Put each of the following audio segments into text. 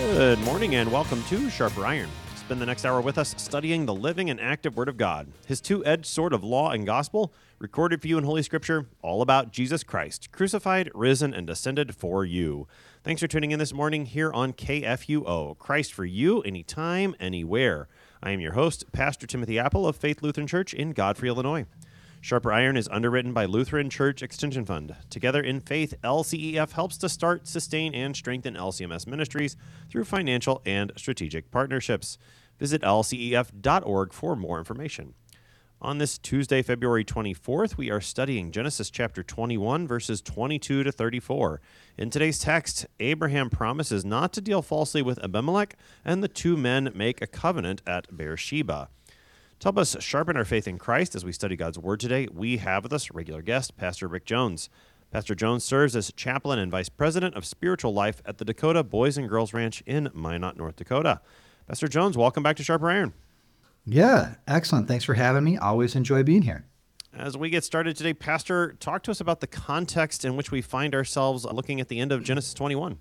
Good morning and welcome to Sharper Iron. Spend the next hour with us studying the living and active Word of God, His two-edged sword of law and gospel, recorded for you in Holy Scripture, all about Jesus Christ, crucified, risen, and ascended for you. Thanks for tuning in this morning here on KFUO, Christ for you, anytime, anywhere. I am your host, Pastor Timothy Apple of Faith Lutheran Church in Godfrey, Illinois. Sharper Iron is underwritten by Lutheran Church Extension Fund. Together in faith, LCEF helps to start, sustain, and strengthen LCMS ministries through financial and strategic partnerships. Visit lcef.org for more information. On this Tuesday, February 24th, we are studying Genesis chapter 21, verses 22 to 34. In today's text, Abraham promises not to deal falsely with Abimelech, and the two men make a covenant at Beersheba. To help us sharpen our faith in Christ as we study God's Word today, we have with us regular guest, Pastor Rick Jones. Pastor Jones serves as chaplain and vice president of spiritual life at the Dakota Boys and Girls Ranch in Minot, North Dakota. Pastor Jones, welcome back to Sharper Iron. Yeah, excellent. Thanks for having me. Always enjoy being here. As we get started today, Pastor, talk to us about the context in which we find ourselves looking at the end of Genesis 21.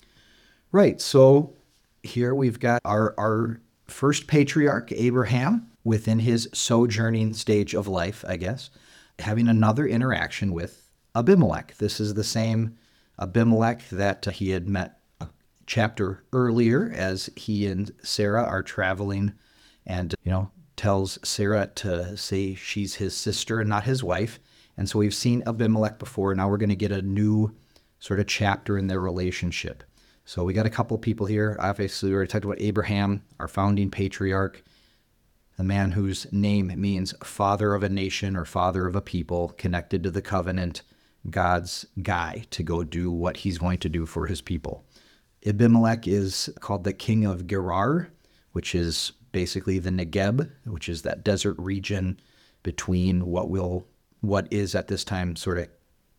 Right. So here we've got our first patriarch, Abraham, within his sojourning stage of life, I guess, having another interaction with Abimelech. This is the same Abimelech that he had met a chapter earlier as he and Sarah are traveling and, tells Sarah to say she's his sister and not his wife. And so we've seen Abimelech before. Now we're going to get a new sort of chapter in their relationship. So we got a couple people here. Obviously, we already talked about Abraham, our founding patriarch, the man whose name means father of a nation or father of a people, connected to the covenant, God's guy to go do what he's going to do for his people. Abimelech is called the king of Gerar, which is basically the Negeb, which is that desert region between what is at this time sort of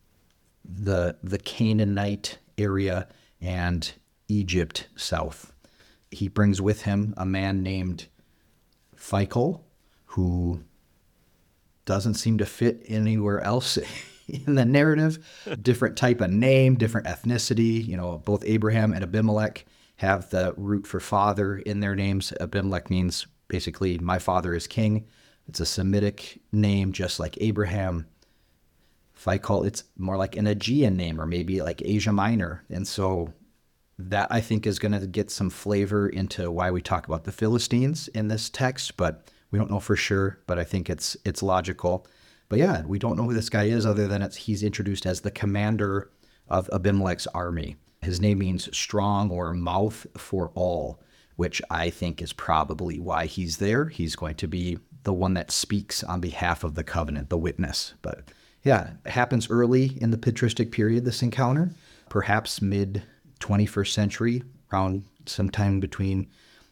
the Canaanite area and Egypt south. He brings with him a man named Phicol, who doesn't seem to fit anywhere else in the narrative. Different type of name, different ethnicity. Both Abraham and Abimelech have the root for father in their names. Abimelech means basically my father is king. It's a Semitic name, just like Abraham. Phicol, it's more like an Aegean name, or maybe like Asia Minor. And so that, I think, is going to get some flavor into why we talk about the Philistines in this text, but we don't know for sure, but I think it's logical. But yeah, we don't know who this guy is other than he's introduced as the commander of Abimelech's army. His name means strong or mouth for all, which I think is probably why he's there. He's going to be the one that speaks on behalf of the covenant, the witness. But yeah, it happens early in the patristic period, this encounter, perhaps mid-21st century, around sometime between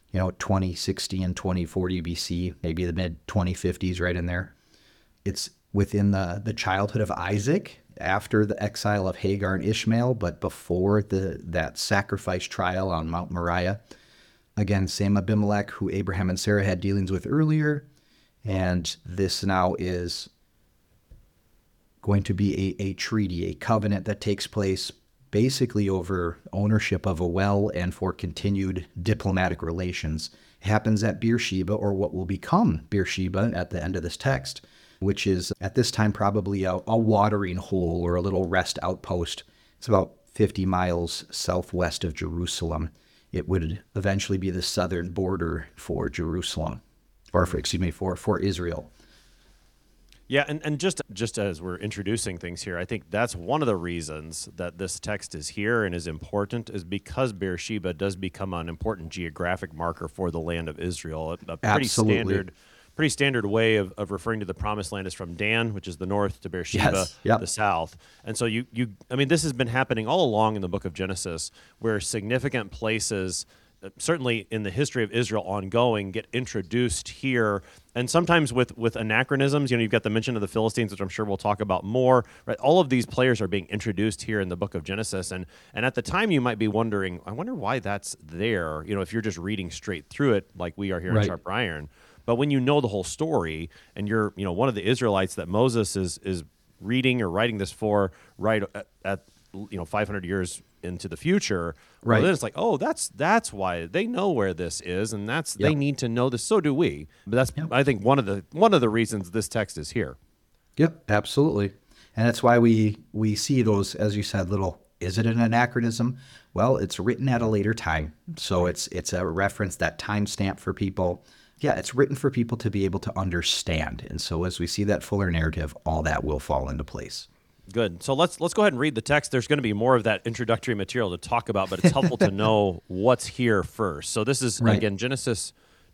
2060 and 2040 BC, maybe the mid-2050s, right in there. It's within the childhood of Isaac, after the exile of Hagar and Ishmael, but before that sacrifice trial on Mount Moriah. Again, same Abimelech who Abraham and Sarah had dealings with earlier, and this now is going to be a treaty, a covenant that takes place basically over ownership of a well and for continued diplomatic relations. It happens at Beersheba, or what will become Beersheba at the end of this text, which is at this time probably a watering hole or a little rest outpost. It's about 50 miles southwest of Jerusalem. It would eventually be the southern border for Jerusalem, or for Israel. Yeah, and just as we're introducing things here, I think that's one of the reasons that this text is here and is important, is because Beersheba does become an important geographic marker for the land of Israel. A pretty standard way of referring to the promised land is from Dan, which is the north, to Beersheba, the south. And so this has been happening all along in the book of Genesis, where significant places, certainly in the history of Israel ongoing, get introduced here, and sometimes with anachronisms. You've got the mention of the Philistines, which I'm sure we'll talk about more. Right? All of these players are being introduced here in the book of Genesis, and at the time you might be wondering, I wonder why that's there. If you're just reading straight through it like we are here in Sharper Iron. But when you know the whole story, and you're one of the Israelites that Moses is reading or writing this for right at 500 years into the future. Right. Well, then it's like, oh, that's why they know where this is, and Yep. they need to know this. So do we. But that's, Yep. I think, one of the reasons this text is here. Yep, absolutely. And that's why we see those, as you said, is it an anachronism? Well, it's written at a later time. So it's a reference, that timestamp for people. Yeah, it's written for people to be able to understand. And so as we see that fuller narrative, all that will fall into place. Good. So let's go ahead and read the text. There's going to be more of that introductory material to talk about, but it's helpful to know what's here first. So this is, Right. again, Genesis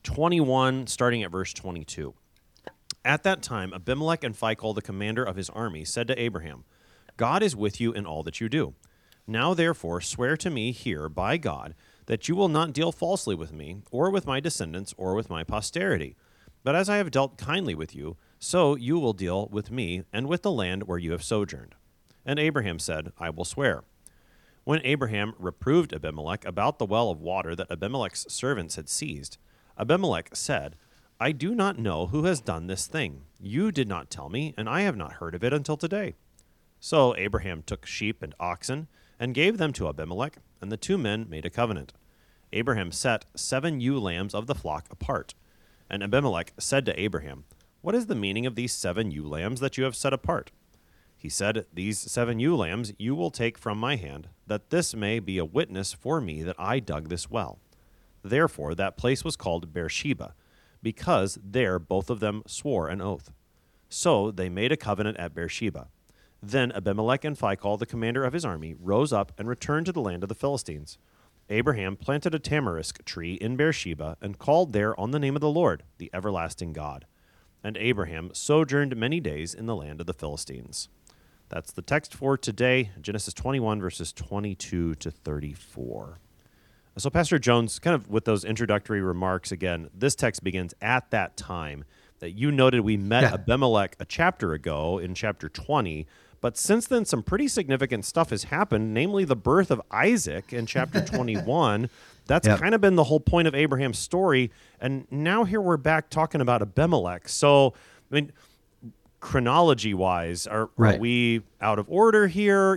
21, starting at verse 22. At that time, Abimelech and Phicol, the commander of his army, said to Abraham, God is with you in all that you do. Now, therefore, swear to me here by God that you will not deal falsely with me, or with my descendants, or with my posterity. But as I have dealt kindly with you, so you will deal with me and with the land where you have sojourned. And Abraham said, I will swear. When Abraham reproved Abimelech about the well of water that Abimelech's servants had seized, Abimelech said, I do not know who has done this thing. You did not tell me, and I have not heard of it until today. So Abraham took sheep and oxen and gave them to Abimelech, and the two men made a covenant. Abraham set 7 ewe lambs of the flock apart. And Abimelech said to Abraham, What is the meaning of these 7 ewe lambs that you have set apart? He said, These 7 ewe lambs you will take from my hand, that this may be a witness for me that I dug this well. Therefore that place was called Beersheba, because there both of them swore an oath. So they made a covenant at Beersheba. Then Abimelech and Phicol, the commander of his army, rose up and returned to the land of the Philistines. Abraham planted a tamarisk tree in Beersheba and called there on the name of the Lord, the everlasting God. And Abraham sojourned many days in the land of the Philistines. That's the text for today, Genesis 21, verses 22 to 34. So, Pastor Jones, kind of with those introductory remarks again, this text begins at that time that you noted we met Abimelech a chapter ago in chapter 20. But since then, some pretty significant stuff has happened, namely the birth of Isaac in chapter 21. That's kind of been the whole point of Abraham's story. And now here we're back talking about Abimelech. So, I mean, chronology-wise, are we out of order here?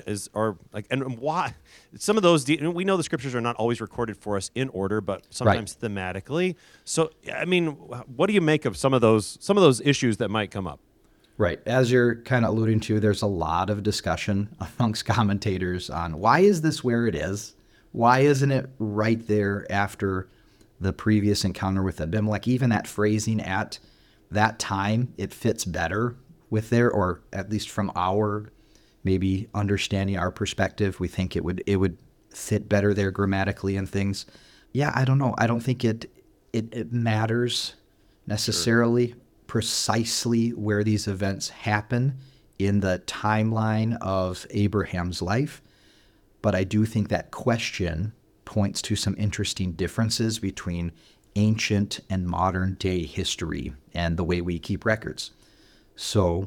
And why? Some of those, we know the scriptures are not always recorded for us in order, but sometimes thematically. So, I mean, what do you make of some of those issues that might come up? Right. As you're kind of alluding to, there's a lot of discussion amongst commentators on why is this where it is? Why isn't it right there after the previous encounter with Abimelech? Even that phrasing at that time, it fits better with there, or at least from our maybe understanding, our perspective, we think it would fit better there grammatically and things. Yeah, I don't know. I don't think it matters necessarily precisely where these events happen in the timeline of Abraham's life. But I do think that question points to some interesting differences between ancient and modern day history and the way we keep records. So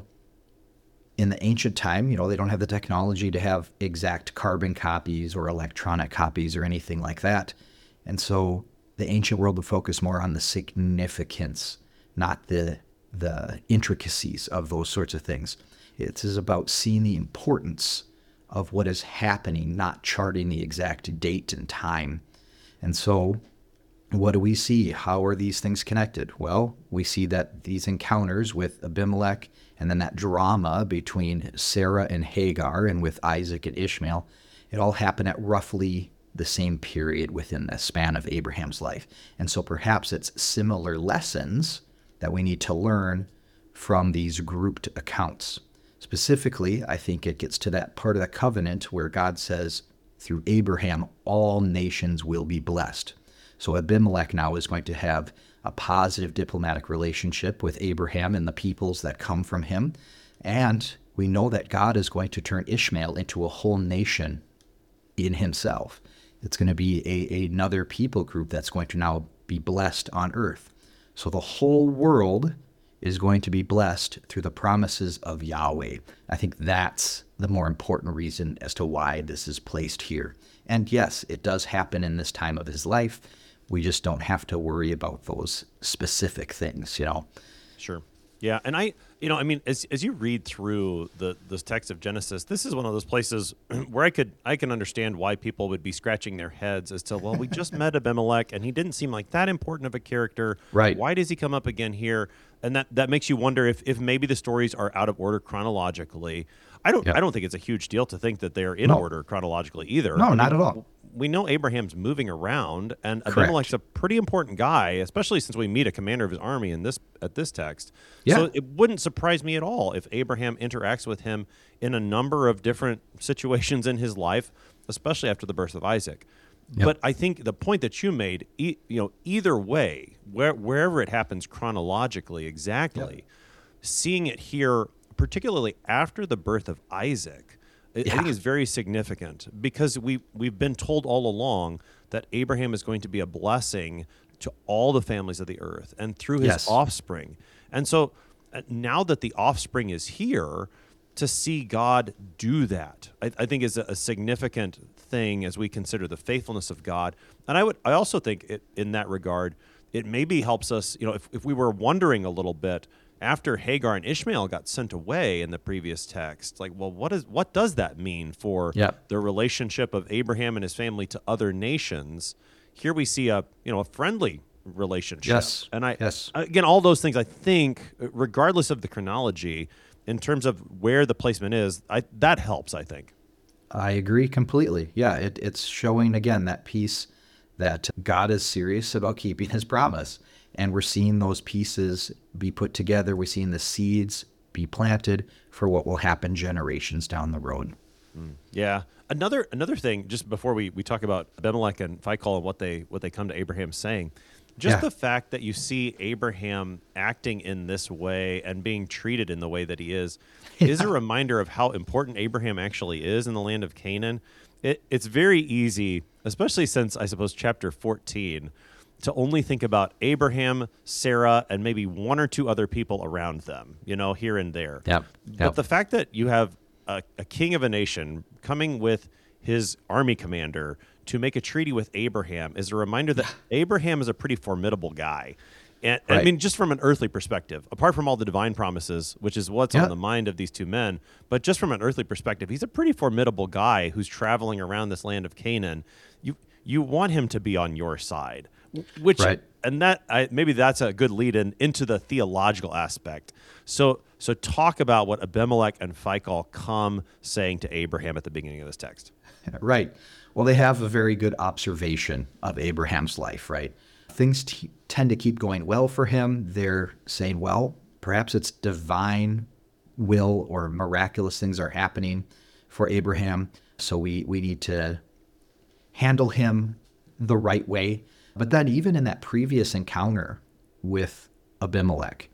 in the ancient time, they don't have the technology to have exact carbon copies or electronic copies or anything like that. And so the ancient world would focus more on the significance, not the intricacies of those sorts of things. It is about seeing the importance of what is happening, not charting the exact date and time. And so what do we see? How are these things connected? Well, we see that these encounters with Abimelech and then that drama between Sarah and Hagar and with Isaac and Ishmael, it all happened at roughly the same period within the span of Abraham's life. And so perhaps it's similar lessons that we need to learn from these grouped accounts. Specifically, I think it gets to that part of the covenant where God says, through Abraham, all nations will be blessed. So Abimelech now is going to have a positive diplomatic relationship with Abraham and the peoples that come from him. And we know that God is going to turn Ishmael into a whole nation in himself. It's going to be another people group that's going to now be blessed on earth. So the whole world is going to be blessed through the promises of Yahweh. I think that's the more important reason as to why this is placed here. And yes, it does happen in this time of his life. We just don't have to worry about those specific things, Sure. Yeah, and I mean, as you read through this text of Genesis, this is one of those places where I can understand why people would be scratching their heads as to, well, we just met Abimelech and he didn't seem like that important of a character. Right. Why does he come up again here? And that makes you wonder if maybe the stories are out of order chronologically. I don't think it's a huge deal to think that they are in No. order chronologically either. No, I not mean, at all. We know Abraham's moving around, and Correct. Abimelech's a pretty important guy, especially since we meet a commander of his army at this text. Yeah. So it wouldn't surprise me at all if Abraham interacts with him in a number of different situations in his life, especially after the birth of Isaac. Yep. But I think the point that you made, either way, wherever it happens chronologically, exactly, seeing it here, particularly after the birth of Isaac, I think is very significant because we've been told all along that Abraham is going to be a blessing to all the families of the earth and through his Yes. offspring. And so now that the offspring is here, to see God do that, I think is a significant thing as we consider the faithfulness of God. And I also think in that regard, it maybe helps us, if we were wondering a little bit after Hagar and Ishmael got sent away in the previous text, like, well, what does that mean for the relationship of Abraham and his family to other nations? Here we see a friendly relationship. Yes. And Yes. again, all those things, I think, regardless of the chronology, in terms of where the placement is, that helps, I think. I agree completely. Yeah, it's showing again that piece that God is serious about keeping his promise. And we're seeing those pieces be put together. We're seeing the seeds be planted for what will happen generations down the road. Yeah. Another thing, just before we talk about Abimelech and Phicol and what they come to Abraham saying, just the fact that you see Abraham acting in this way and being treated in the way that he is a reminder of how important Abraham actually is in the land of Canaan. It's very easy, especially since, I suppose, chapter 14, to only think about Abraham, Sarah, and maybe one or two other people around them, here and there. But the fact that you have a king of a nation coming with his army commander to make a treaty with Abraham is a reminder that Abraham is a pretty formidable guy. And I mean, just from an earthly perspective, apart from all the divine promises, which is what's on the mind of these two men, but just from an earthly perspective, he's a pretty formidable guy who's traveling around this land of Canaan. You want him to be on your side, which and that maybe that's a good lead into the theological aspect. So talk about what Abimelech and Phicol come saying to Abraham at the beginning of this text. Right. Well, they have a very good observation of Abraham's life, right? Things tend to keep going well for him. They're saying, well, perhaps it's divine will or miraculous things are happening for Abraham. So we need to handle him the right way. But then even in that previous encounter with Abimelech,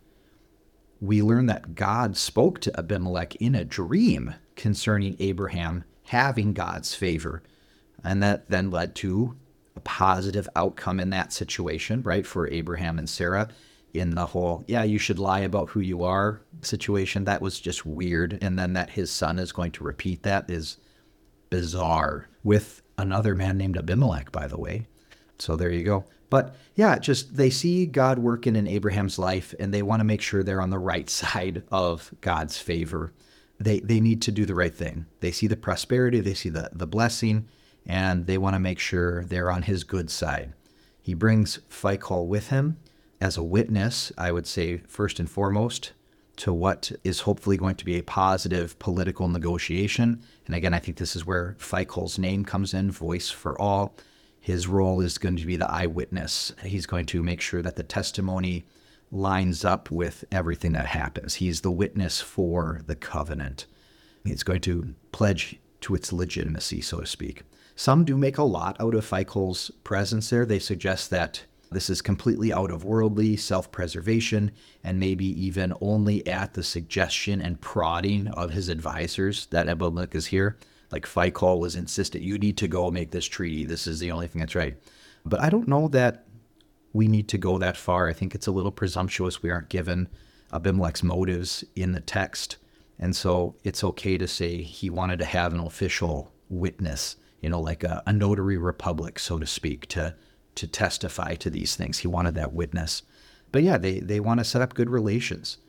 we learn that God spoke to Abimelech in a dream concerning Abraham having God's favor. And that then led to a positive outcome in that situation, right, for Abraham and Sarah in the whole, you should lie about who you are situation. That was just weird. And then that his son is going to repeat that is bizarre with another man named Abimelech, by the way. So there you go. But just they see God working in Abraham's life and they want to make sure they're on the right side of God's favor. They need to do the right thing. They see the prosperity, they see the blessing, and they want to make sure they're on his good side. He brings Phicol with him as a witness, I would say, first and foremost, to what is hopefully going to be a positive political negotiation. And again, I think this is where Phicol's name comes in, voice for all. His role is going to be the eyewitness. He's going to make sure that the testimony lines up with everything that happens. He's the witness for the covenant. He's going to pledge to its legitimacy, so to speak. Some do make a lot out of Phicol's presence there. They suggest that this is completely out of worldly self-preservation and maybe even only at the suggestion and prodding of his advisors that Abimelech is here. Like Phicol was insistent, you need to go make this treaty. This is the only thing that's right. But I don't know that we need to go that far. I think it's a little presumptuous. We aren't given Abimelech's motives in the text. And so it's okay to say he wanted to have an official witness, like a notary republic, so to speak, to testify to these things. He wanted that witness. But they want to set up good relations.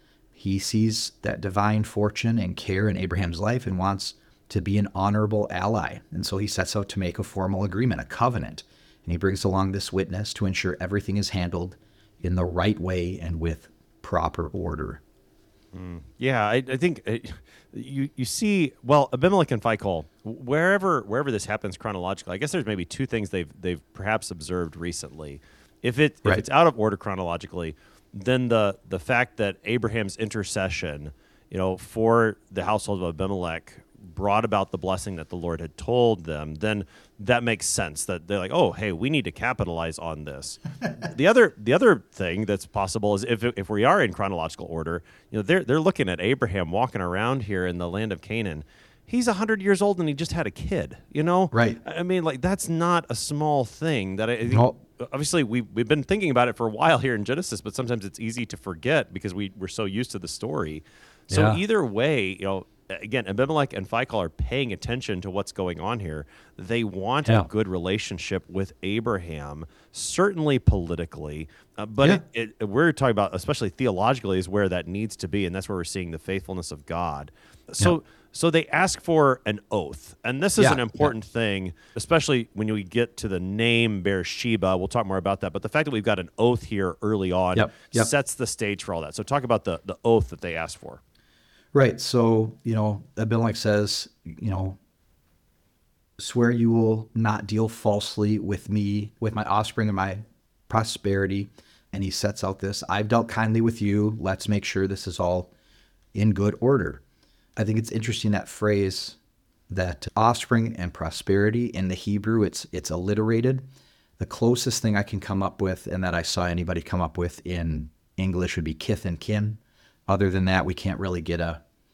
He sees that divine fortune and care in Abraham's life and wants to be an honorable ally. And so he sets out to make a formal agreement, a covenant. And he brings along this witness to ensure everything is handled in the right way and with proper order. Yeah, I think you see, well, Abimelech and Phicol, wherever this happens chronologically, I guess there's maybe two things they've perhaps observed recently. If it's out of order chronologically, then the fact that Abraham's intercession, for the household of Abimelech brought about the blessing that the Lord had told them, then that makes sense that they're like, oh, hey, we need to capitalize on this. The other thing that's possible is if we are in chronological order, they're looking at Abraham walking around here in the land of Canaan. He's 100 years old and he just had a kid, Right. I mean, like, that's not a small thing that I think, obviously we've been thinking about it for a while here in Genesis, but sometimes it's easy to forget because we're so used to the story. So either way, again, Abimelech and Phicol are paying attention to what's going on here. They want a good relationship with Abraham, certainly politically, but we're talking about, especially theologically, is where that needs to be, and that's where we're seeing the faithfulness of God. So they ask for an oath, and this is an important thing, especially when we get to the name Beersheba. We'll talk more about that, but the fact that we've got an oath here early on sets the stage for all that. So talk about the oath that they asked for. Right. So, Abimelech says, swear you will not deal falsely with me, with my offspring and my prosperity. And he sets out this, I've dealt kindly with you. Let's make sure this is all in good order. I think it's interesting, that phrase, that offspring and prosperity in the Hebrew, it's alliterated. The closest thing I can come up with, and that I saw anybody come up with in English, would be kith and kin. Other than that, we can't really get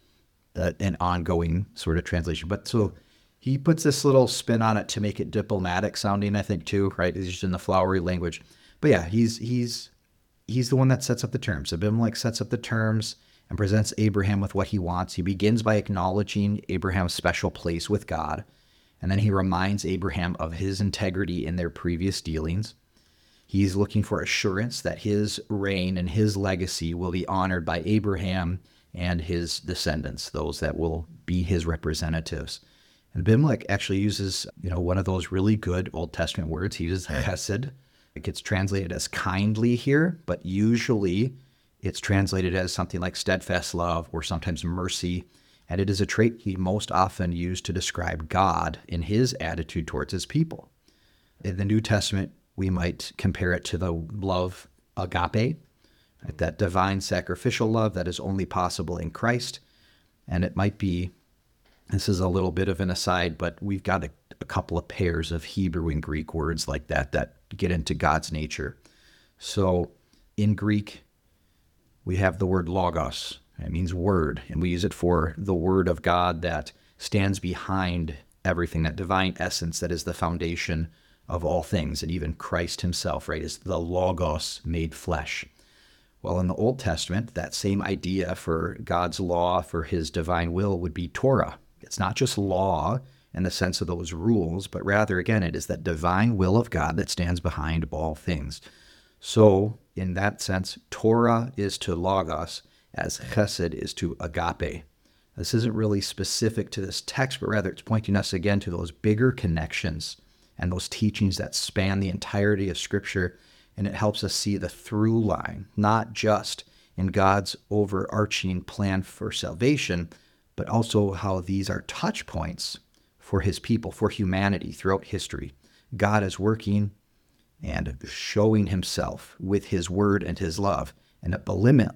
an ongoing sort of translation. But so he puts this little spin on it to make it diplomatic sounding, I think, too, right? He's just in the flowery language. But yeah, he's the one that sets up the terms. Abimelech sets up the terms and presents Abraham with what he wants. He begins by acknowledging Abraham's special place with God, and then he reminds Abraham of his integrity in their previous dealings. He's looking for assurance that his reign and his legacy will be honored by Abraham and his descendants, those that will be his representatives. And Abimelech actually uses, one of those really good Old Testament words. He uses chesed. It gets translated as kindly here, but usually it's translated as something like steadfast love or sometimes mercy. And it is a trait he most often used to describe God in his attitude towards his people. In the New Testament, we might compare it to the love agape, right? That divine sacrificial love that is only possible in Christ. And it might be, this is a little bit of an aside, but we've got a couple of pairs of Hebrew and Greek words like that get into God's nature. So in Greek, we have the word logos. It means word, and we use it for the word of God that stands behind everything, that divine essence that is the foundation of all things, and even Christ himself, right, is the Logos made flesh. Well, in the Old Testament, that same idea for God's law, for his divine will, would be Torah. It's not just law in the sense of those rules, but rather, again, it is that divine will of God that stands behind all things. So, in that sense, Torah is to Logos as chesed is to agape. This isn't really specific to this text, but rather it's pointing us again to those bigger connections and those teachings that span the entirety of Scripture, and it helps us see the through line, not just in God's overarching plan for salvation, but also how these are touch points for his people, for humanity throughout history. God is working and showing himself with his word and his love. And Abimelech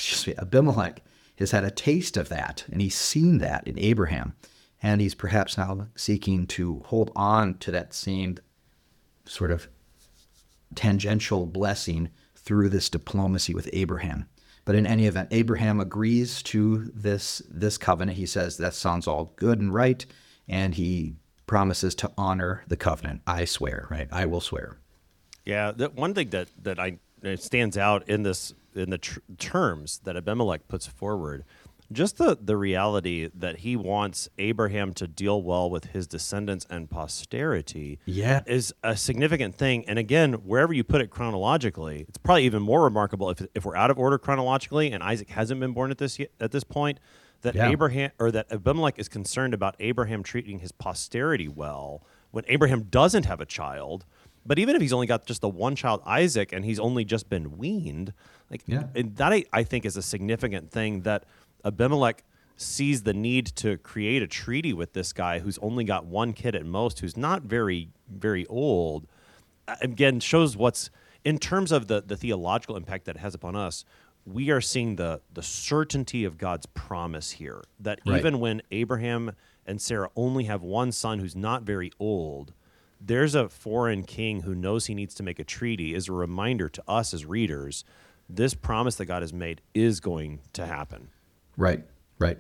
has had a taste of that, and he's seen that in Abraham. And he's perhaps now seeking to hold on to that same sort of tangential blessing through this diplomacy with Abraham. But in any event, Abraham agrees to this covenant. He says, that sounds all good and right. And he promises to honor the covenant. I swear, right? I will swear. Yeah, one thing that stands out in the terms that Abimelech puts forward, Just the reality that he wants Abraham to deal well with his descendants and posterity Yeah. is a significant thing. And again, wherever you put it chronologically, it's probably even more remarkable if we're out of order chronologically and Isaac hasn't been born at this point, that Yeah. Abraham or that Abimelech is concerned about Abraham treating his posterity well when Abraham doesn't have a child. But even if he's only got just the one child, Isaac, and he's only just been weaned, like Yeah. and that I think is a significant thing that Abimelech sees the need to create a treaty with this guy who's only got one kid at most, who's not very, very old. Again, shows what's in terms of the theological impact that it has upon us. We are seeing the certainty of God's promise here that Right. even when Abraham and Sarah only have one son who's not very old, there's a foreign king who knows he needs to make a treaty is a reminder to us as readers, this promise that God has made is going to happen. Right, right.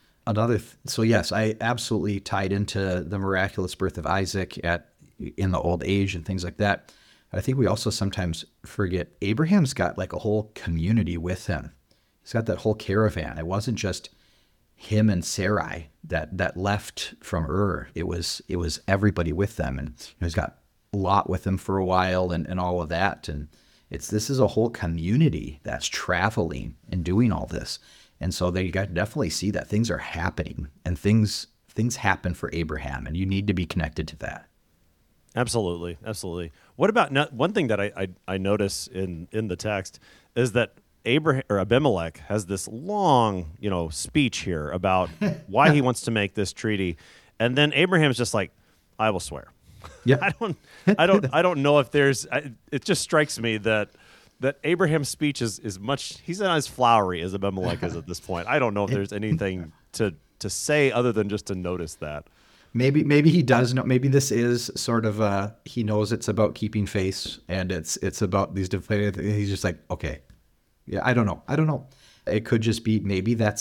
So yes, I absolutely tied into the miraculous birth of Isaac in the old age and things like that. I think we also sometimes forget Abraham's got like a whole community with him. He's got that whole caravan. It wasn't just him and Sarai that left from Ur. It was everybody with them, and he's got Lot with him for a while and all of that. And this is a whole community that's traveling and doing all this. And so they got to definitely see that things are happening and things happen for Abraham, and you need to be connected to that. Absolutely, absolutely. What about one thing that I notice in the text is that Abimelech has this long, speech here about why he wants to make this treaty, and then Abraham's just like, "I will swear." Yeah. I don't know if there's. It just strikes me that Abraham's speech is much. He's not as flowery as Abimelech is at this point. I don't know if there's anything to say other than just to notice that. Maybe he does know. Maybe this is sort of he knows it's about keeping faith, and it's about these definitive. He's just like, okay, yeah, I don't know. It could just be maybe that's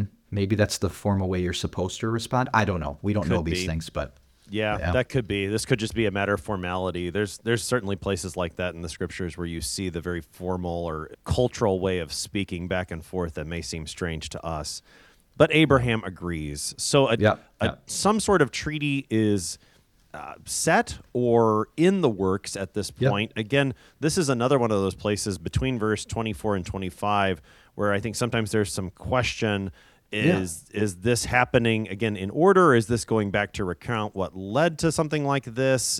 the formal way you're supposed to respond. I don't know. We don't know these things, but yeah, that could be. This could just be a matter of formality. There's certainly places like that in the scriptures where you see the very formal or cultural way of speaking back and forth that may seem strange to us. But Abraham agrees. So some sort of treaty is set or in the works at this point. Yep. Again, this is another one of those places between verse 24 and 25 where I think sometimes there's some question. Is this happening again in order? Or is this going back to recount what led to something like this?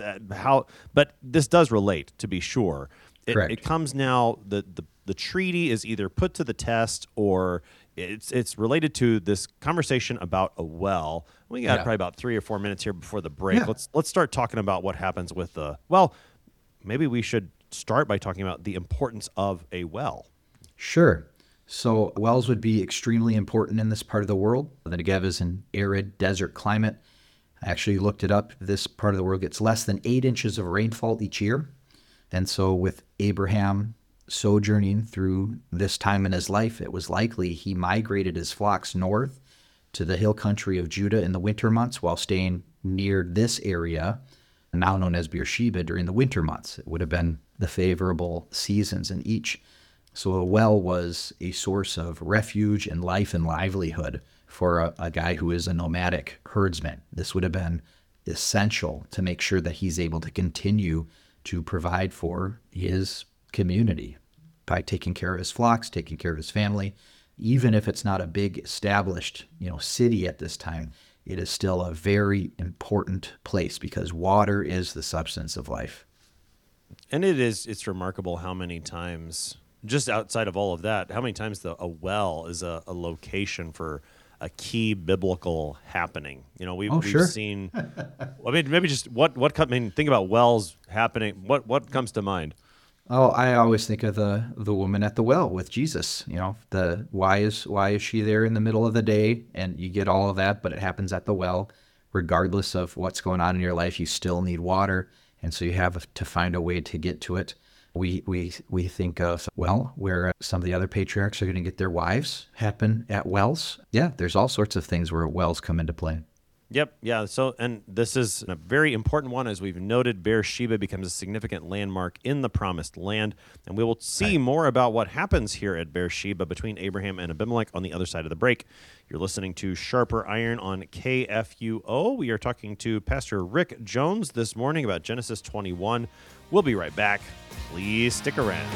But this does relate, to be sure. It comes now. The treaty is either put to the test or it's related to this conversation about a well. We got probably about 3 or 4 minutes here before the break. Yeah. Let's start talking about what happens with the well. Maybe we should start by talking about the importance of a well. Sure. So wells would be extremely important in this part of the world. The Negev is an arid desert climate. I actually looked it up. This part of the world gets less than 8 inches of rainfall each year. And so with Abraham sojourning through this time in his life, it was likely he migrated his flocks north to the hill country of Judah in the winter months while staying near this area, now known as Beersheba, during the winter months. It would have been the favorable seasons in each. So a well was a source of refuge and life and livelihood for a guy who is a nomadic herdsman. This would have been essential to make sure that he's able to continue to provide for his community by taking care of his flocks, taking care of his family. Even if it's not a big established, city at this time, it is still a very important place because water is the substance of life. And it's remarkable how many times, just outside of all of that, how many times a well is a location for a key biblical happening. We've seen. Maybe just think about wells happening. What comes to mind? Oh, I always think of the woman at the well with Jesus. Why is she there in the middle of the day? And you get all of that, but it happens at the well. Regardless of what's going on in your life, you still need water, and so you have to find a way to get to it. We think of where some of the other patriarchs are going to get their wives happen at wells. Yeah, there's all sorts of things where wells come into play. Yep. Yeah. So, and this is a very important one. As we've noted, Beersheba becomes a significant landmark in the promised land. And we will see more about what happens here at Beersheba between Abraham and Abimelech on the other side of the break. You're listening to Sharper Iron on KFUO. We are talking to Pastor Rick Jones this morning about Genesis 21. We'll be right back. Please stick around.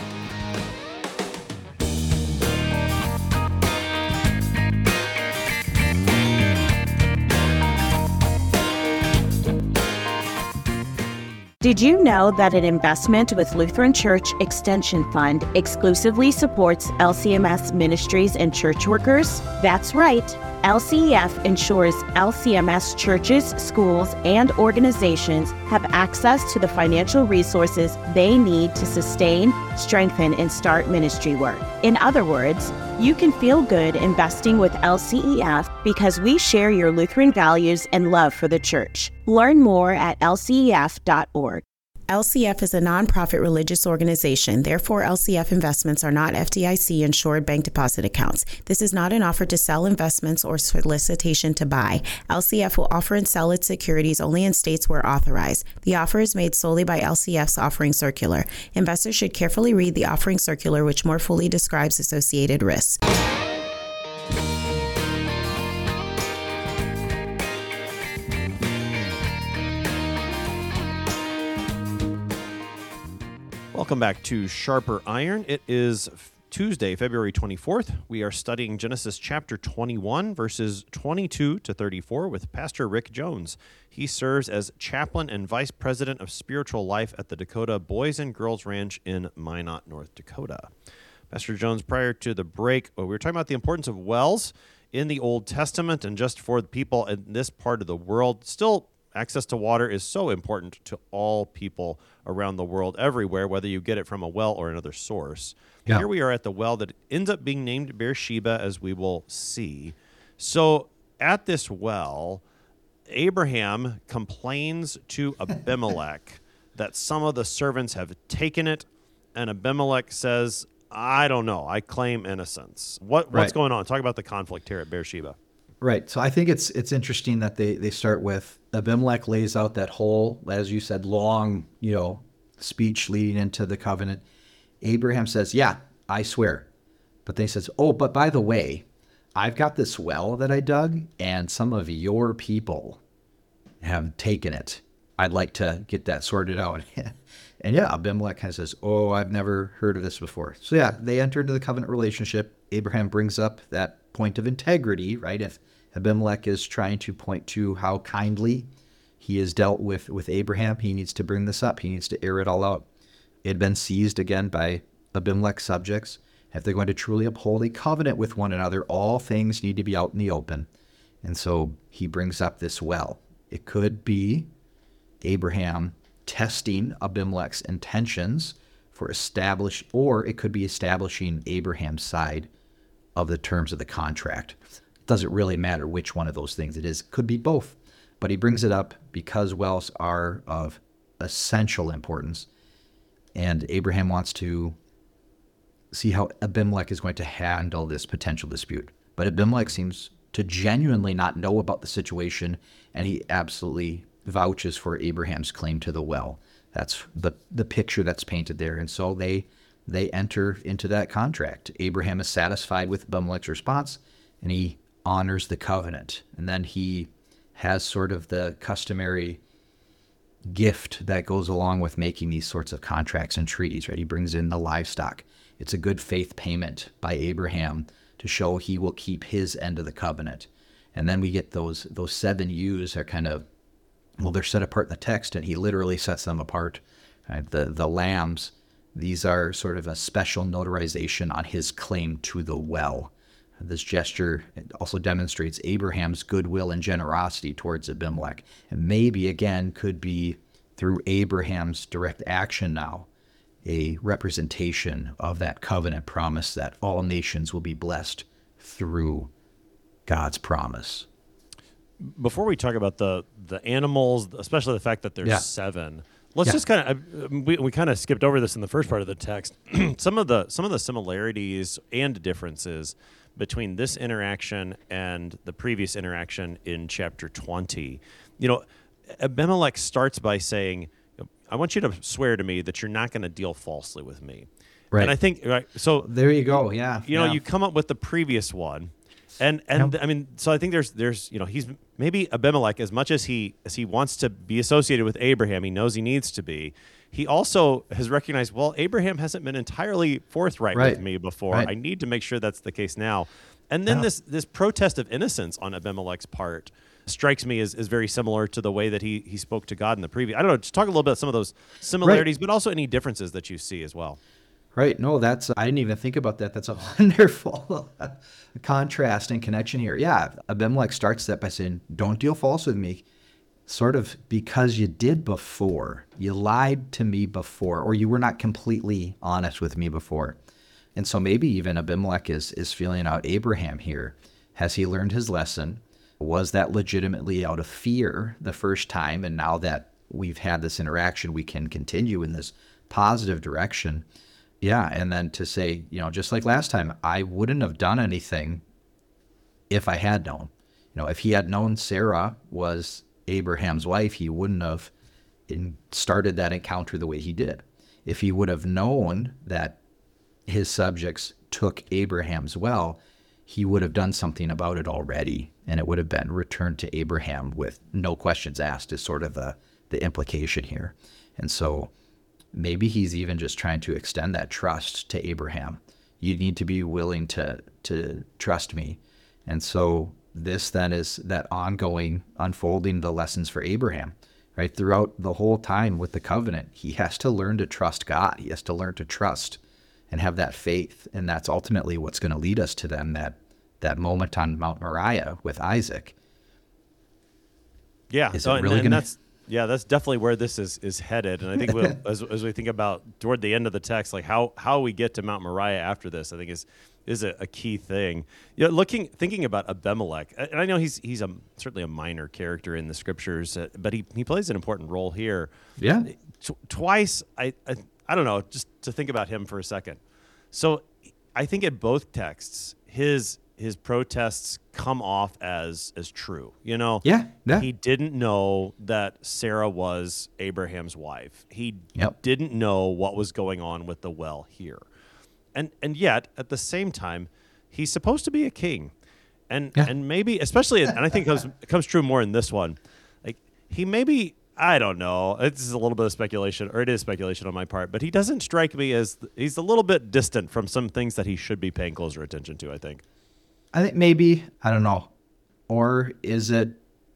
Did you know that an investment with Lutheran Church Extension Fund exclusively supports LCMS ministries and church workers? That's right. LCEF ensures LCMS churches, schools, and organizations have access to the financial resources they need to sustain, strengthen, and start ministry work. In other words, you can feel good investing with LCEF because we share your Lutheran values and love for the church. Learn more at lcef.org. LCF is a nonprofit religious organization. Therefore, LCF investments are not FDIC insured bank deposit accounts. This is not an offer to sell investments or solicitation to buy. LCF will offer and sell its securities only in states where authorized. The offer is made solely by LCF's offering circular. Investors should carefully read the offering circular, which more fully describes associated risks. Welcome back to Sharper Iron. It is Tuesday, February 24th. We are studying Genesis chapter 21, verses 22 to 34 with Pastor Rick Jones. He serves as chaplain and vice president of spiritual life at the Dakota Boys and Girls Ranch in Minot, North Dakota. Pastor Jones, prior to the break, we were talking about the importance of wells in the Old Testament, and just for the people in this part of the world, still access to water is so important to all people around the world, everywhere, whether you get it from a well or another source. Yeah. Here we are at the well that ends up being named Beersheba, as we will see. So at this well, Abraham complains to Abimelech that some of the servants have taken it, and Abimelech says, I don't know, I claim innocence. What's going on? Talk about the conflict here at Beersheba. Right. So I think it's interesting that they start with Abimelech lays out that whole, as you said, long, speech leading into the covenant. Abraham says, yeah, I swear. But then he says, oh, but by the way, I've got this well that I dug and some of your people have taken it. I'd like to get that sorted out. And yeah, Abimelech kind of says, oh, I've never heard of this before. So yeah, they enter into the covenant relationship. Abraham brings up that point of integrity, right? If Abimelech is trying to point to how kindly he has dealt with Abraham, he needs to bring this up. He needs to air it all out. It had been seized again by Abimelech's subjects. If they're going to truly uphold a covenant with one another, all things need to be out in the open. And so he brings up this well. It could be Abraham testing Abimelech's intentions for or it could be establishing Abraham's side of the terms of the contract. It doesn't really matter which one of those things it is. It could be both. But he brings it up because wells are of essential importance. And Abraham wants to see how Abimelech is going to handle this potential dispute. But Abimelech seems to genuinely not know about the situation, and he absolutely vouches for Abraham's claim to the well. That's the picture that's painted there. And so they enter into that contract. Abraham is satisfied with Abimelech's response, and he honors the covenant. And then he has sort of the customary gift that goes along with making these sorts of contracts and treaties, right? He brings in the livestock. It's a good faith payment by Abraham to show he will keep his end of the covenant. And then we get those 7 ewes are kind of, they're set apart in the text, and he literally sets them apart. Right? The lambs, these are sort of a special notarization on his claim to the well. This gesture also demonstrates Abraham's goodwill and generosity towards Abimelech. And maybe, again, could be through Abraham's direct action now, a representation of that covenant promise that all nations will be blessed through God's promise. Before we talk about the animals, especially the fact that there's 7, let's just kind of we kind of skipped over this in the first part of the text. some of the similarities and differences between this interaction and the previous interaction in chapter 20. You know, Abimelech starts by saying, I want you to swear to me that you're not going to deal falsely with me. Right. And I think, right, so there you go. Yeah. you know, you come up with the previous one. And I mean, so I think there's he's maybe Abimelech, as much as he wants to be associated with Abraham, he knows he needs to be. He also has recognized, well, Abraham hasn't been entirely forthright with me before. Right. I need to make sure that's the case now. And then this protest of innocence on Abimelech's part strikes me as very similar to the way that he spoke to God in the previous. I don't know, just talk a little bit about some of those similarities, but also any differences that you see as well. Right. No, I didn't even think about that. That's a wonderful contrast and connection here. Yeah. Abimelech starts that by saying, don't deal false with me, sort of because you did before. You lied to me before, or you were not completely honest with me before. And so maybe even Abimelech is feeling out Abraham here. Has he learned his lesson? Was that legitimately out of fear the first time? And now that we've had this interaction, we can continue in this positive direction. Yeah, and then to say, just like last time, I wouldn't have done anything if I had known. If he had known Sarah was Abraham's wife, he wouldn't have started that encounter the way he did. If he would have known that his subjects took Abraham's well, he would have done something about it already, and it would have been returned to Abraham with no questions asked, is sort of the implication here. And so maybe he's even just trying to extend that trust to Abraham. You need to be willing to trust me. And so this then is that ongoing unfolding the lessons for Abraham, right? Throughout the whole time with the covenant, he has to learn to trust God. He has to learn to trust and have that faith. And that's ultimately what's going to lead us to then that moment on Mount Moriah with Isaac. Yeah. Is it really going to... Yeah, that's definitely where this is headed. And I think as we think about toward the end of the text, like how we get to Mount Moriah after this, I think is a key thing. Thinking about Abimelech, and I know he's certainly a minor character in the scriptures, but he plays an important role here. Yeah. Twice, I don't know, just to think about him for a second. So I think in both texts, his protests come off as true. Yeah. He didn't know that Sarah was Abraham's wife. He didn't know what was going on with the well here. And yet, at the same time, he's supposed to be a king. And maybe, especially, and I think it comes true more in this one, like he maybe, I don't know, this is a little bit of speculation, or it is speculation on my part, but he doesn't strike me as, he's a little bit distant from some things that he should be paying closer attention to, I think. I think maybe, I don't know, or is it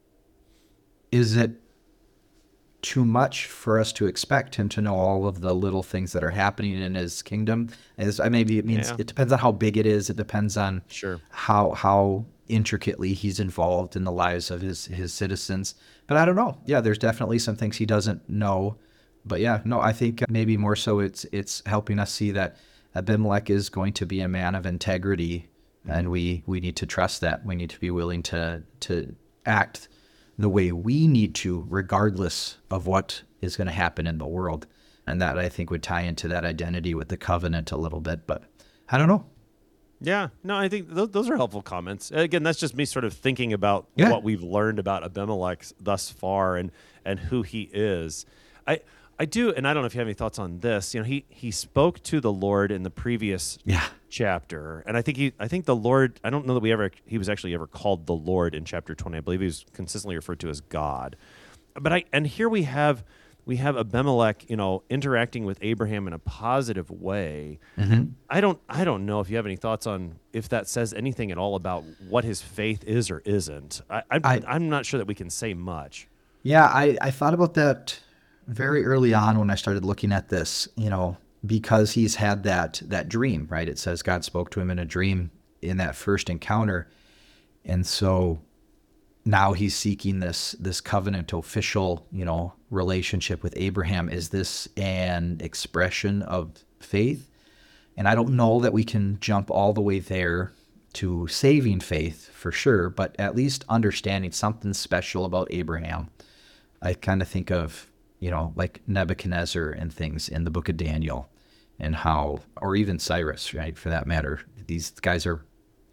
too much for us to expect him to know all of the little things that are happening in his kingdom? Maybe it means it depends on how big it is. It depends on how intricately he's involved in the lives of his citizens. But I don't know. Yeah, there's definitely some things he doesn't know. But yeah, no, I think maybe more so it's helping us see that Abimelech is going to be a man of integrity. And we need to trust that. We need to be willing to act the way we need to, regardless of what is going to happen in the world. And that, I think, would tie into that identity with the covenant a little bit. But I don't know. Yeah. No, I think those are helpful comments. Again, that's just me sort of thinking about what we've learned about Abimelech thus far and who he is. I do, and I don't know if you have any thoughts on this. He spoke to the Lord in the previous chapter, and I think the Lord. I don't know that he was actually ever called the Lord in chapter 20. I believe he was consistently referred to as God. But here we have Abimelech, interacting with Abraham in a positive way. Mm-hmm. I don't know if you have any thoughts on if that says anything at all about what his faith is or isn't. I'm not sure that we can say much. Yeah, I thought about that very early on when I started looking at this, because he's had that dream, right? It says God spoke to him in a dream in that first encounter. And so now he's seeking this covenant official, relationship with Abraham. Is this an expression of faith? And I don't know that we can jump all the way there to saving faith for sure, but at least understanding something special about Abraham. I kind of think of, like Nebuchadnezzar and things in the book of Daniel, and how, or even Cyrus, right, for that matter. These guys are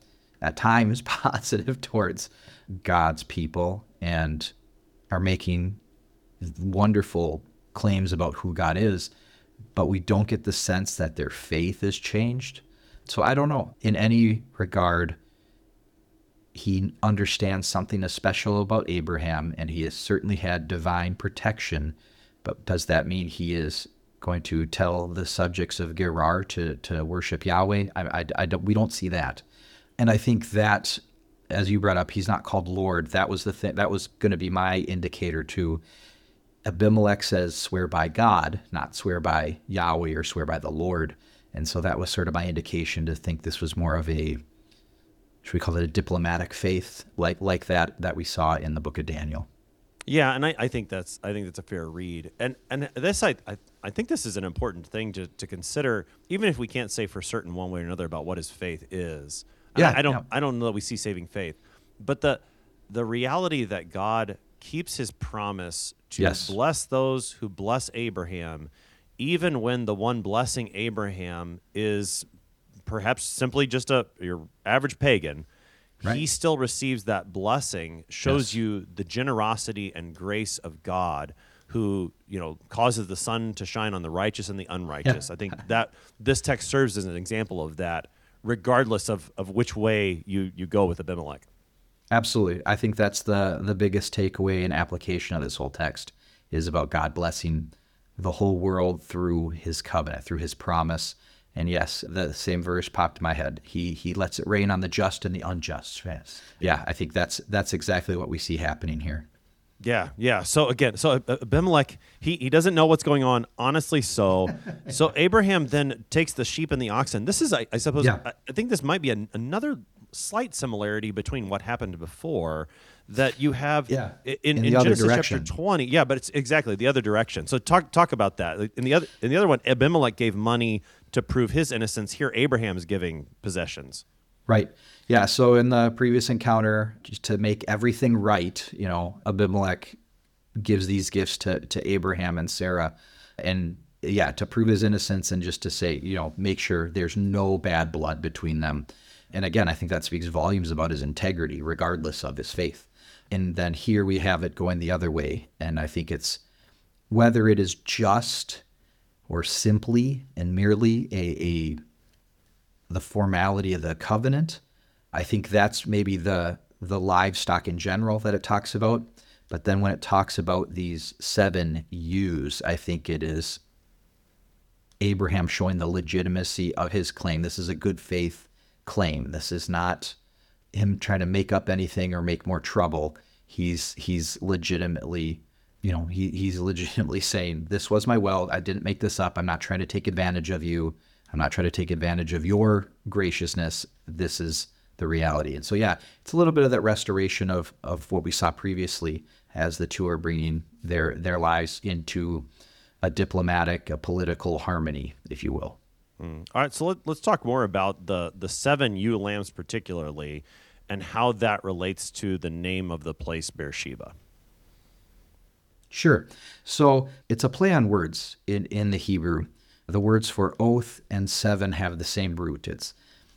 at times positive towards God's people and are making wonderful claims about who God is, but we don't get the sense that their faith is changed. So I don't know. In any regard, he understands something special about Abraham, and he has certainly had divine protection. But does that mean he is going to tell the subjects of Gerar to worship Yahweh? We don't see that. And I think that, as you brought up, he's not called Lord. That was the thing. That was going to be my indicator too. Abimelech says, swear by God, not swear by Yahweh or swear by the Lord. And so that was sort of my indication to think this was more of a, should we call it a diplomatic faith, like that we saw in the book of Daniel. Yeah, and I think that's a fair read. And this I think this is an important thing to consider, even if we can't say for certain one way or another about what his faith is. Yeah, I don't know that we see saving faith, but the reality that God keeps his promise to bless those who bless Abraham, even when the one blessing Abraham is perhaps simply just your average pagan, right, he still receives that blessing, shows you the generosity and grace of God, who, causes the sun to shine on the righteous and the unrighteous. I think that this text serves as an example of that, regardless of which way you go with Abimelech. Absolutely. I think that's the biggest takeaway and application of this whole text is about God blessing the whole world through his covenant, through his promise. And yes, the same verse popped in my head. He lets it rain on the just and the unjust. Yes. Yeah, I think that's exactly what we see happening here. Yeah. So Abimelech, he doesn't know what's going on. Honestly, so Abraham then takes the sheep and the oxen. This is, I suppose, I think this might be another slight similarity between what happened before that you have in Genesis chapter 20. Yeah, but it's exactly the other direction. So talk about that. In the other one, Abimelech gave money to prove his innocence. Here, Abraham is giving possessions. Right. Yeah. So in the previous encounter, just to make everything right, Abimelech gives these gifts to Abraham and Sarah, and to prove his innocence and just to say, make sure there's no bad blood between them. And again, I think that speaks volumes about his integrity, regardless of his faith. And then here we have it going the other way. And I think it's whether it is just or simply and merely the formality of the covenant. I think that's maybe the livestock in general that it talks about. But then when it talks about these 7 ewes, I think it is Abraham showing the legitimacy of his claim. This is a good faith claim. This is not him trying to make up anything or make more trouble. He's legitimately, he's legitimately saying, this was my well. I didn't make this up. I'm not trying to take advantage of you. I'm not trying to take advantage of your graciousness. This is the reality. And so, it's a little bit of that restoration of what we saw previously as the two are bringing their lives into a political harmony, if you will. All right, so let's talk more about the 7 ewe lambs particularly and how that relates to the name of the place Beersheba. Sure. So it's a play on words in the Hebrew. The words for oath and 7 have the same root. It's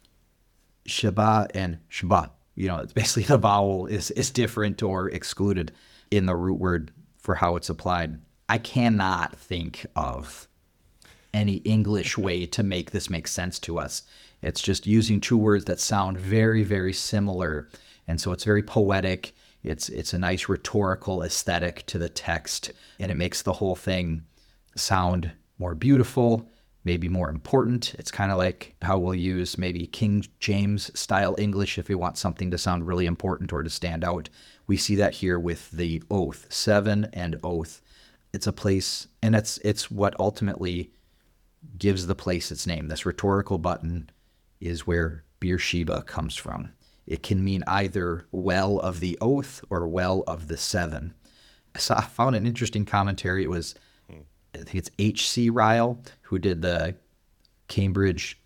Sheba and Sheba. It's basically the vowel is different or excluded in the root word for how it's applied. I cannot think of any English way to make this make sense to us. It's just using 2 words that sound very, very similar. And so it's very poetic. It's a nice rhetorical aesthetic to the text, and it makes the whole thing sound more beautiful, maybe more important. It's kind of like how we'll use maybe King James style English if we want something to sound really important or to stand out. We see that here with the oath, 7 and oath. It's a place, and it's what ultimately gives the place its name. This rhetorical button is where Beersheba comes from. It can mean either well of the oath or well of the 7. I found an interesting commentary. It was, I think it's H.C. Ryle, who did the Cambridge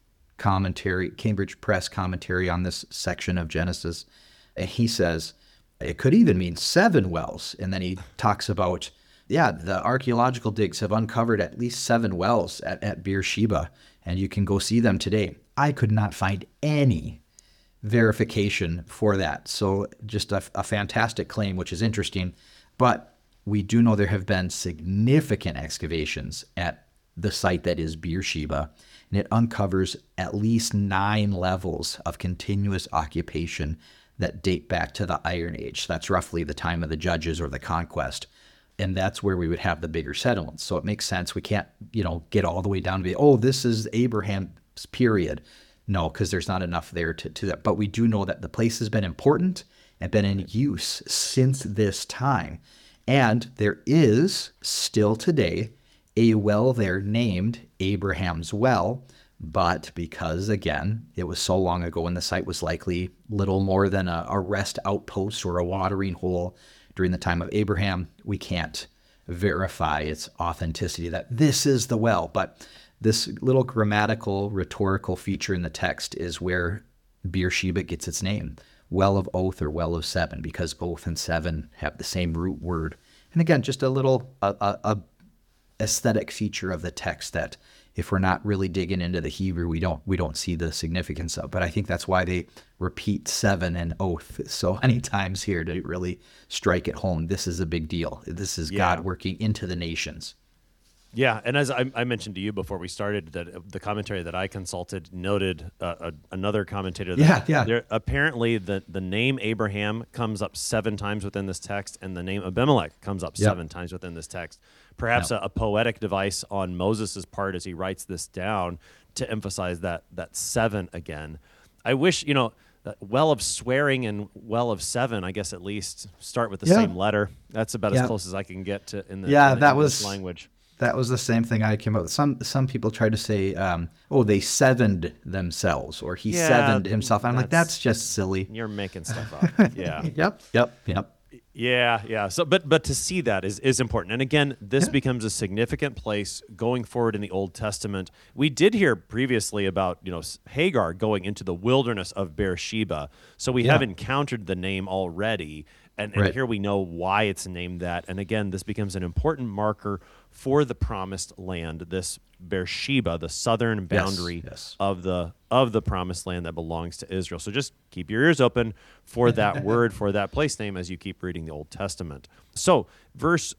Press commentary on this section of Genesis. And he says, it could even mean 7 wells. And then he talks about, the archaeological digs have uncovered at least 7 wells at Beersheba, and you can go see them today. I could not find any verification for that. So just a fantastic claim, which is interesting. But we do know there have been significant excavations at the site that is Beersheba, and it uncovers at least 9 levels of continuous occupation that date back to the Iron Age. That's roughly the time of the Judges or the conquest. And that's where we would have the bigger settlements. So it makes sense. We can't, get all the way down to be, this is Abraham's period. No, because there's not enough there to that. But we do know that the place has been important and been in use since this time. And there is still today a well there named Abraham's Well. But because, again, it was so long ago and the site was likely little more than a rest outpost or a watering hole during the time of Abraham, we can't verify its authenticity that this is the well. But this little grammatical, rhetorical feature in the text is where Beersheba gets its name, Well of Oath or Well of Seven, because oath and seven have the same root word. And again, just a little a aesthetic feature of the text that if we're not really digging into the Hebrew, we don't see the significance of. But I think that's why they repeat seven and oath so many times here to really strike it home. This is a big deal. This is God working into the nations. Yeah, and as I mentioned to you before we started, that the commentary that I consulted noted another commentator that apparently the name Abraham comes up 7 times within this text, and the name Abimelech comes up 7 times within this text. Perhaps a poetic device on Moses' part as he writes this down to emphasize that 7 again. I wish, well of swearing and well of 7, I guess at least start with the same letter. That's about as close as I can get to in the English language. That was the same thing I came up with. Some people try to say, they sevened themselves, or he sevened himself. I'm like, that's just silly. You're making stuff up. Yeah. Yep. Yeah. So, but to see that is important. And again, this becomes a significant place going forward in the Old Testament. We did hear previously about, Hagar going into the wilderness of Beersheba. So we have encountered the name already. And here we know why it's named that. And again, this becomes an important marker for the promised land, this Beersheba, the southern boundary of the promised land that belongs to Israel. So just keep your ears open for that word, for that place name as you keep reading the Old Testament. So verse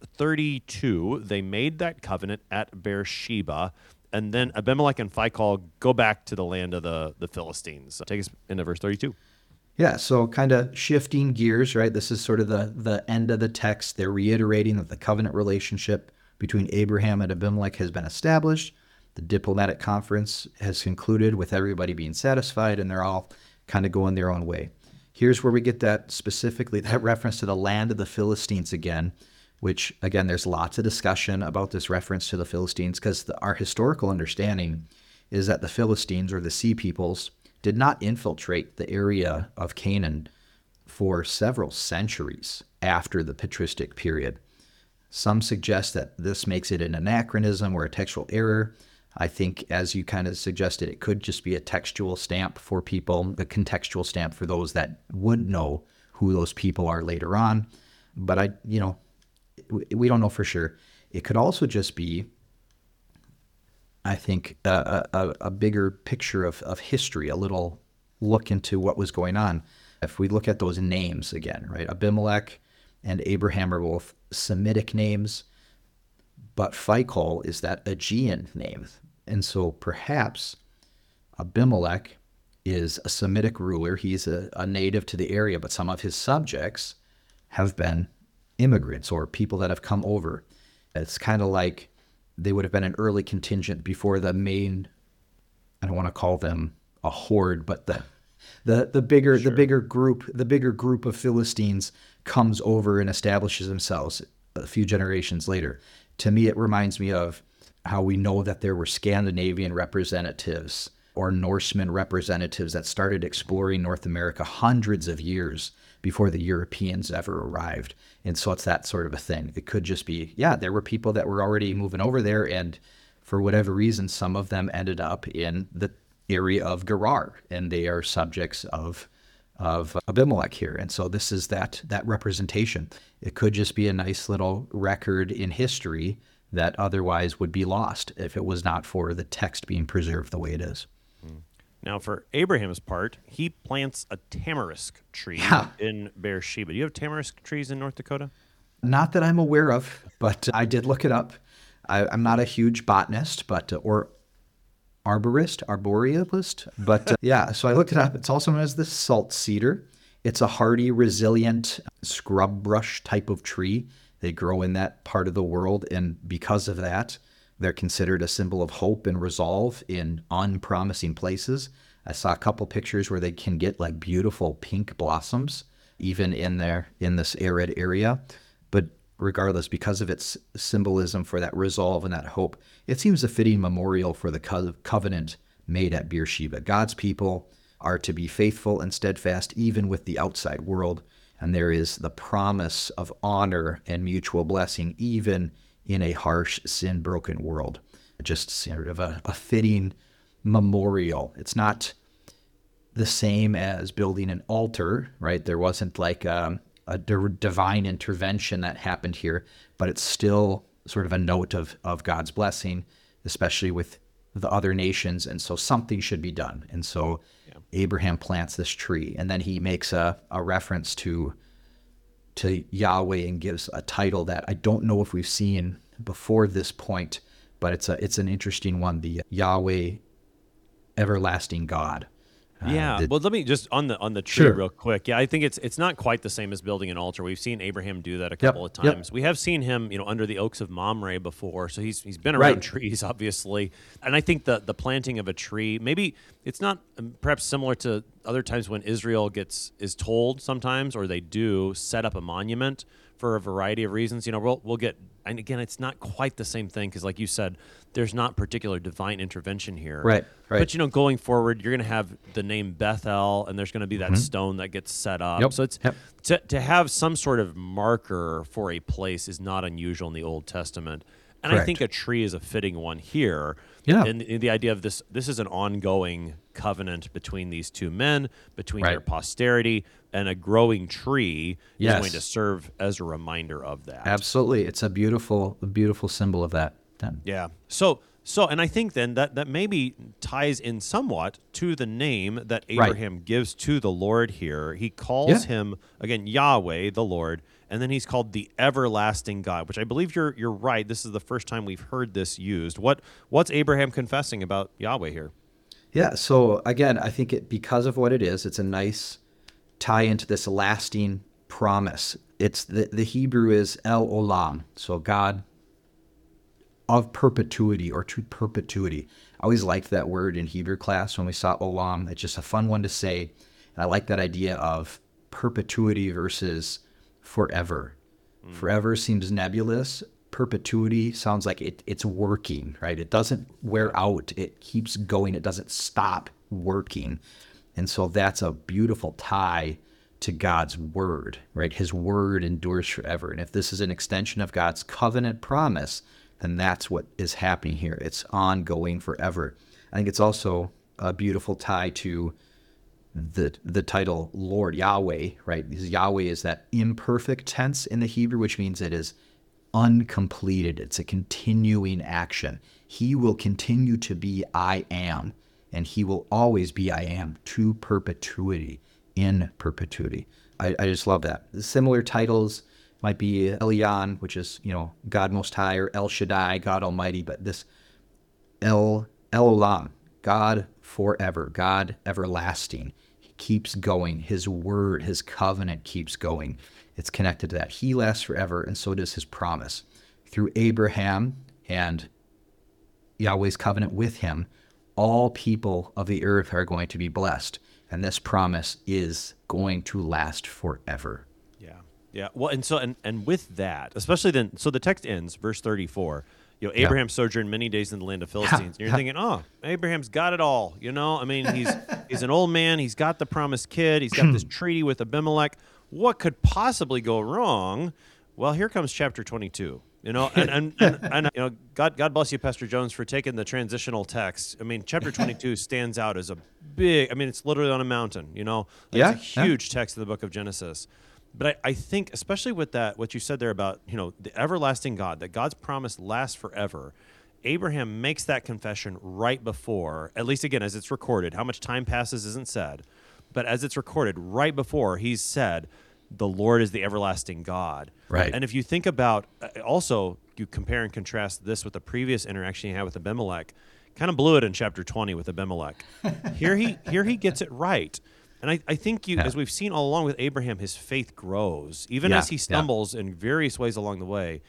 32, they made that covenant at Beersheba, and then Abimelech and Phicol go back to the land of the Philistines. Take us into verse 32. Yeah, so kind of shifting gears, right? This is sort of the end of the text. They're reiterating that the covenant relationship between Abraham and Abimelech has been established. The diplomatic conference has concluded with everybody being satisfied, and they're all kind of going their own way. Here's where we get that specifically, that reference to the land of the Philistines again, which, again, there's lots of discussion about this reference to the Philistines because our historical understanding is that the Philistines, or the Sea Peoples, did not infiltrate the area of Canaan for several centuries after the patristic period. Some suggest that this makes it an anachronism or a textual error. I think, as you kind of suggested, it could just be a textual stamp for people, a contextual stamp for those that would know who those people are later on. But we don't know for sure. It could also just be, I think, a bigger picture of history, a little look into what was going on. If we look at those names again, right? Abimelech and Abraham are both Semitic names, but Phicol is that Aegean name. And so perhaps Abimelech is a Semitic ruler. He's a native to the area, but some of his subjects have been immigrants or people that have come over. It's kind of like they would have been an early contingent before the main, I don't want to call them a horde, but the bigger group of Philistines comes over and establishes themselves a few generations later. To me, it reminds me of how we know that there were Scandinavian representatives or Norsemen representatives that started exploring North America hundreds of years before the Europeans ever arrived. And so it's that sort of a thing. It could just be, there were people that were already moving over there, and for whatever reason, some of them ended up in the area of Gerar, and they are subjects of Abimelech here. And so this is that representation. It could just be a nice little record in history that otherwise would be lost if it was not for the text being preserved the way it is. Now, for Abraham's part, he plants a tamarisk tree Yeah. in Beersheba. Do you have tamarisk trees in North Dakota? Not that I'm aware of, but I did look it up. I'm not a huge botanist, but or arborealist, but yeah. So I looked it up. It's also known as the salt cedar. It's a hardy, resilient scrub brush type of tree. They grow in that part of the world, and because of that, they're considered a symbol of hope and resolve in unpromising places. I saw a couple pictures where they can get like beautiful pink blossoms, even in this arid area. But regardless, because of its symbolism for that resolve and that hope, it seems a fitting memorial for the covenant made at Beersheba. God's people are to be faithful and steadfast even with the outside world, and there is the promise of honor and mutual blessing even in a harsh, sin-broken world. Just sort of a fitting memorial. It's not the same as building an altar, right? There wasn't like a divine intervention that happened here, but it's still sort of a note of God's blessing, especially with the other nations. And so something should be done. And so Abraham plants this tree, and then he makes a reference to Yahweh and gives a title that I don't know if we've seen before this point, but it's an interesting one, the Yahweh everlasting God. Well, let me just on the tree Sure. real quick. Yeah, I think it's not quite the same as building an altar. We've seen Abraham do that a couple of times. We have seen him, under the oaks of Mamre before, so he's been around Right. trees, obviously. And I think the planting of a tree, maybe it's not perhaps similar to other times when Israel is told sometimes, or they do set up a monument for a variety of reasons. We'll get, and again, it's not quite the same thing because, like you said, there's not particular divine intervention here. Right. But going forward, you're going to have the name Bethel, and there's going to be that stone that gets set up. Yep. So it's to have some sort of marker for a place is not unusual in the Old Testament. And I Correct. think a tree is a fitting one here. Yeah. And the idea of this is an ongoing covenant between these two men, between their Right. posterity, and a growing tree is Yes. going to serve as a reminder of that. Absolutely. It's a beautiful symbol of that. Then. Yeah. So, and I think then that maybe ties in somewhat to the name that Abraham gives to the Lord here. He calls him, again, Yahweh, the Lord, and then he's called the everlasting God, which I believe you're right. This is the first time we've heard this used. What's Abraham confessing about Yahweh here? Yeah. So again, I think because of what it is, it's a nice tie into this lasting promise. It's the Hebrew is El Olam, so God of perpetuity or to perpetuity. I always liked that word in Hebrew class when we saw Olam. It's just a fun one to say. And I like that idea of perpetuity versus forever. Forever seems nebulous. Perpetuity sounds like it's working, right? It doesn't wear out. It keeps going. It doesn't stop working. And so that's a beautiful tie to God's word, right? His word endures forever. And if this is an extension of God's covenant promise, then that's what is happening here. It's ongoing forever. I think it's also a beautiful tie to the title Lord, Yahweh, right? Because Yahweh is that imperfect tense in the Hebrew, which means it is uncompleted. It's a continuing action. He will continue to be I am, and he will always be I am to perpetuity, in perpetuity. I just love that. Similar titles might be Elyon, which is, God Most High, or El Shaddai, God Almighty, but this El Olam, God forever, God everlasting. He keeps going. His word, his covenant keeps going. It's connected to that. He lasts forever, and so does his promise. Through Abraham and Yahweh's covenant with him, all people of the earth are going to be blessed, and this promise is going to last forever. Yeah. Well, and with that, especially then, so the text ends, verse 34. Abraham sojourned many days in the land of Philistines. And you're thinking, oh, Abraham's got it all. I mean, he's an old man. He's got the promised kid. He's got this treaty with Abimelech. What could possibly go wrong? Well, here comes chapter 22. And God bless you, Pastor Jones, for taking the transitional text. I mean, chapter 22 stands out as a big. I mean, it's literally on a mountain. It's a huge text of the book of Genesis. But I think, especially with that, what you said there about, the everlasting God, that God's promise lasts forever. Abraham makes that confession right before, at least again, as it's recorded. How much time passes isn't said, but as it's recorded, right before he's said, the Lord is the everlasting God. Right. And if you think about, also, you compare and contrast this with the previous interaction he had with Abimelech, kind of blew it in chapter 20 with Abimelech. Here he gets it right. And I think as we've seen all along with Abraham, his faith grows. Even as he stumbles in various ways along the way,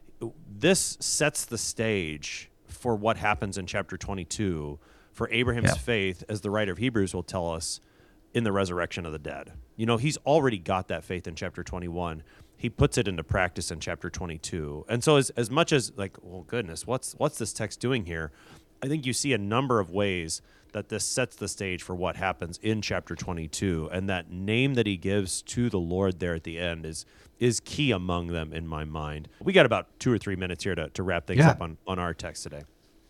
this sets the stage for what happens in chapter 22 for Abraham's faith, as the writer of Hebrews will tell us, in the resurrection of the dead. He's already got that faith in chapter 21. He puts it into practice in chapter 22. And so as much as like, well, goodness, what's this text doing here? I think you see a number of ways that this sets the stage for what happens in chapter 22. And that name that he gives to the Lord there at the end is key among them in my mind. We got about 2 or 3 minutes here to wrap things up on our text today.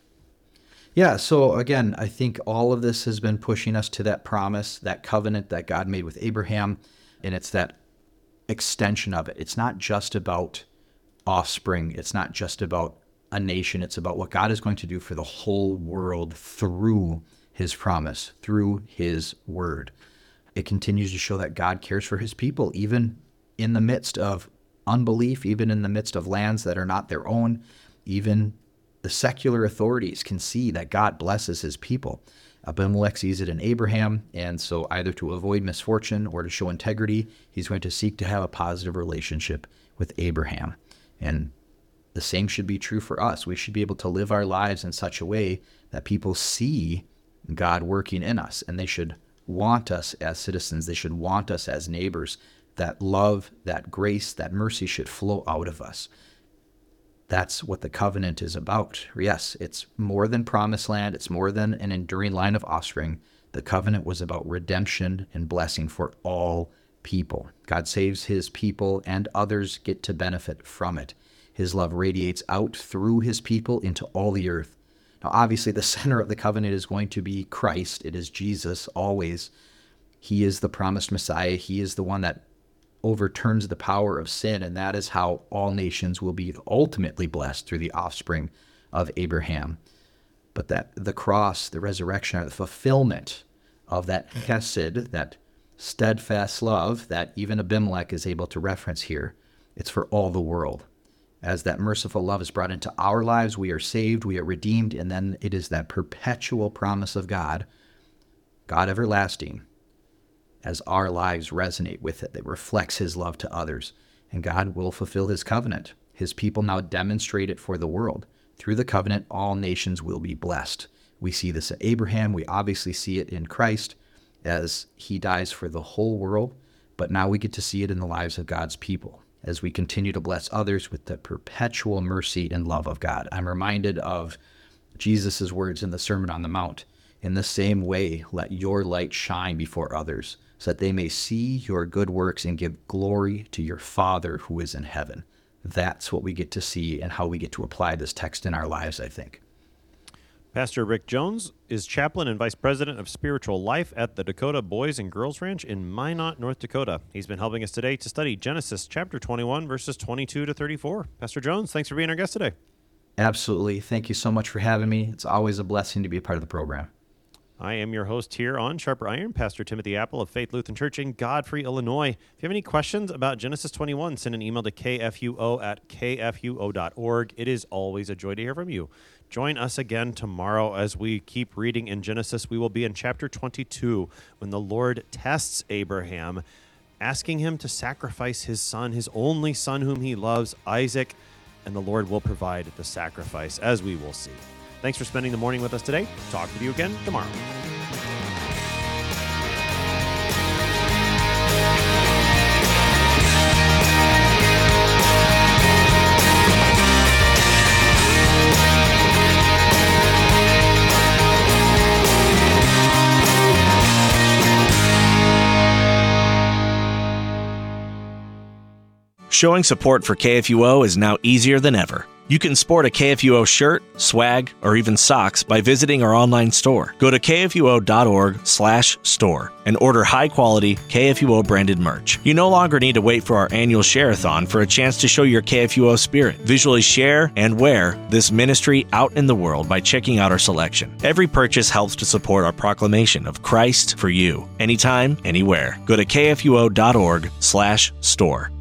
Yeah, so again, I think all of this has been pushing us to that promise, that covenant that God made with Abraham, and it's that extension of it. It's not just about offspring. It's not just about a nation. It's about what God is going to do for the whole world through his promise, through his word. It continues to show that God cares for his people, even in the midst of unbelief, even in the midst of lands that are not their own. Even the secular authorities can see that God blesses his people. Abimelech sees it in Abraham, and so either to avoid misfortune or to show integrity, he's going to seek to have a positive relationship with Abraham. And the same should be true for us. We should be able to live our lives in such a way that people see God working in us, and they should want us as citizens. They should want us as neighbors. That love, that grace, that mercy should flow out of us. That's what the covenant is about. Yes, it's more than promised land. It's more than an enduring line of offspring. The covenant was about redemption and blessing for all people. God saves his people, and others get to benefit from it. His love radiates out through his people into all the earth. Now, obviously, the center of the covenant is going to be Christ. It is Jesus always. He is the promised Messiah. He is the one that overturns the power of sin, and that is how all nations will be ultimately blessed through the offspring of Abraham. But that the cross, the resurrection, are the fulfillment of that chesed, that steadfast love that even Abimelech is able to reference here. It's for all the world. As that merciful love is brought into our lives, we are saved, we are redeemed, and then it is that perpetual promise of God, God everlasting, as our lives resonate with it, that reflects his love to others. And God will fulfill his covenant. His people now demonstrate it for the world. Through the covenant, all nations will be blessed. We see this at Abraham. We obviously see it in Christ as he dies for the whole world. But now we get to see it in the lives of God's people as we continue to bless others with the perpetual mercy and love of God. I'm reminded of Jesus' words in the Sermon on the Mount. In the same way, let your light shine before others, so that they may see your good works and give glory to your Father who is in heaven. That's what we get to see and how we get to apply this text in our lives, I think. Pastor Rick Jones is chaplain and vice president of spiritual life at the Dakota Boys and Girls Ranch in Minot, North Dakota. He's been helping us today to study Genesis chapter 21, verses 22 to 34. Pastor Jones, thanks for being our guest today. Absolutely. Thank you so much for having me. It's always a blessing to be a part of the program. I am your host here on Sharper Iron, Pastor Timothy Apple of Faith Lutheran Church in Godfrey, Illinois. If you have any questions about Genesis 21, send an email to kfuo@kfuo.org. It is always a joy to hear from you. Join us again tomorrow as we keep reading in Genesis. We will be in chapter 22 when the Lord tests Abraham, asking him to sacrifice his son, his only son whom he loves, Isaac, and the Lord will provide the sacrifice, as we will see. Thanks for spending the morning with us today. Talk with you again tomorrow. Showing support for KFUO is now easier than ever. You can sport a KFUO shirt, swag, or even socks by visiting our online store. Go to kfuo.org/store and order high-quality KFUO branded merch. You no longer need to wait for our annual share-a-thon for a chance to show your KFUO spirit. Visually share and wear this ministry out in the world by checking out our selection. Every purchase helps to support our proclamation of Christ for you, anytime, anywhere. Go to kfuo.org/store.